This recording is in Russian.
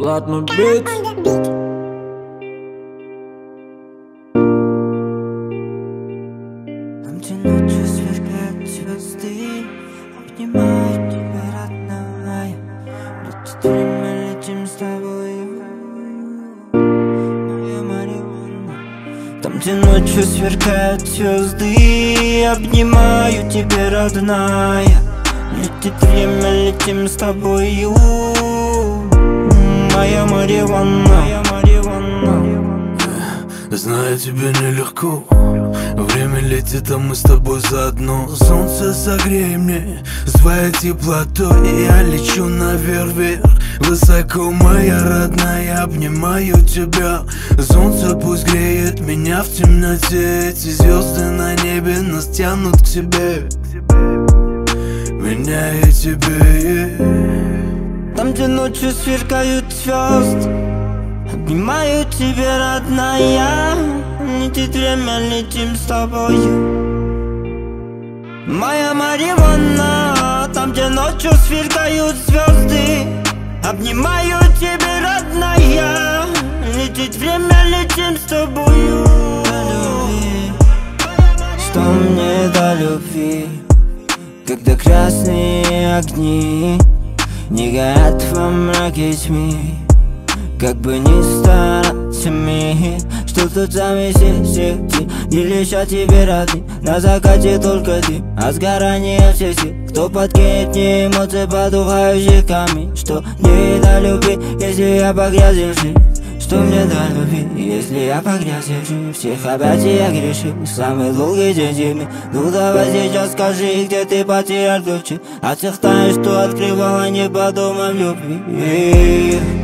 Ладно, бит. Там, где ночью сверкают звезды, обнимаю тебя, родная. Летит время, летим с тобою, моя Марианна. Там, где ночью сверкают звезды, обнимаю тебя, родная. Летит время, летим с тобою, моя Марианна. Знаю, тебе нелегко. Время летит, а мы с тобой заодно. Солнце согрей мне своей теплотой, и я лечу наверх. Высоко, моя родная, обнимаю тебя. Солнце пусть греет меня в темноте. Эти звезды на небе нас тянут к себе, меня и тебе. Там, где ночью сверкают звезды, обнимаю тебя, родная. Летит время, летим с тобою, моя Марианна. Там, где ночью сверкают звезды, обнимаю тебя, родная. Летит время, летим с тобою. Что мне до любви, когда красные огни не горят во мраке тьмы? Как бы ни старался мир, что тут сами все не лишат тебе рады. На закате только ты, а сгорание все сил. Кто подкинет мне эмоции потухающих камней? Что мне до любви, если я погрязил в жизнь? Что мне до любви, если я погрязил в жизнь? Всех опять я грешил, самый долгий день зимы. Ну давай сейчас скажи, где ты потерял ключи от всех тайн, что открывала не по домам любви.